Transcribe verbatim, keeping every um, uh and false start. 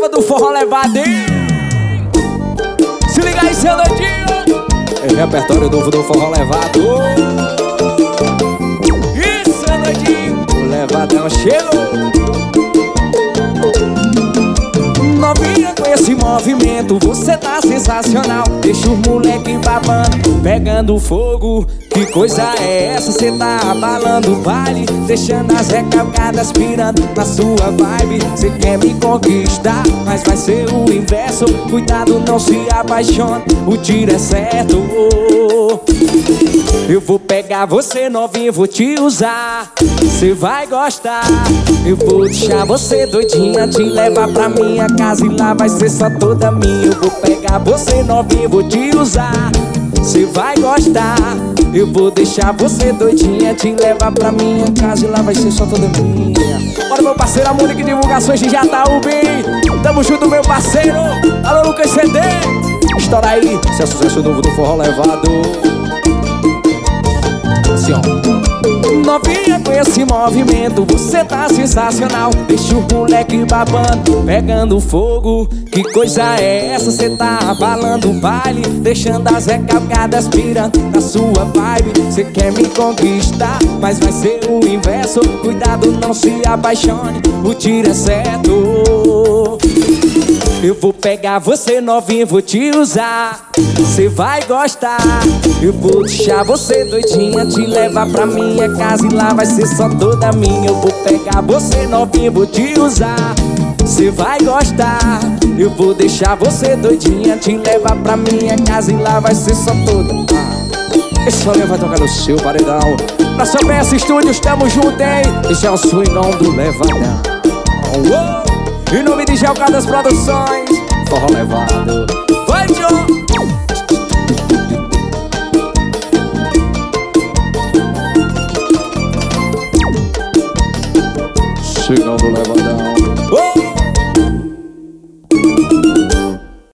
nova do forró levadinho. Se liga aí, seu doidinho. É repertório novo do forró levado. Isso, seu doidinho. O levadão chegou. Novinha, com esse movimento você tá sensacional. Deixa o moleque babando, pegando fogo. Que coisa é essa? Cê tá abalando o baile, deixando as recalcadas pirando na sua vibe. Cê quer me conquistar, mas vai ser o inverso. Cuidado, não se apaixone, o tiro é certo. Eu vou pegar você novinha, vou te usar. Cê vai gostar. Eu vou deixar você doidinha, te levar pra minha casa e lá vai ser só toda minha. Eu vou pegar você novinha, vou te usar. Cê vai gostar. Eu vou deixar você doidinha, te levar pra minha casa e lá vai ser só toda minha. Bora, meu parceiro, a Mônica Divulgações de Jataúbi. Tamo junto, meu parceiro. Alô, Lucas C D. Estoura aí, esse é sucesso novo do forró levado. Assim, ó. Novinha, com esse movimento você tá sensacional. Deixa o moleque babando, pegando fogo. Que coisa é essa? Cê tá abalando o baile, deixando as recalcadas pirando na sua vibe. Cê quer me conquistar, mas vai ser o inverso. Cuidado, não se apaixone, o tiro é certo. Eu vou pegar você novinha, vou te usar. Cê vai gostar. Eu vou deixar você doidinha, te levar pra minha casa e lá vai ser só toda minha. Eu vou pegar você novinha, vou te usar. Cê vai gostar. Eu vou deixar você doidinha, te levar pra minha casa e lá vai ser só toda. Ah, esse rolê vai tocar no seu paredão. Pra sua peça estúdios, tamo junto, hein? Esse é o swingão do Levadão. Oh! Em nome de Gelcadas Produções, forró levado. Vai, John! Chegando do Levadão. Oh!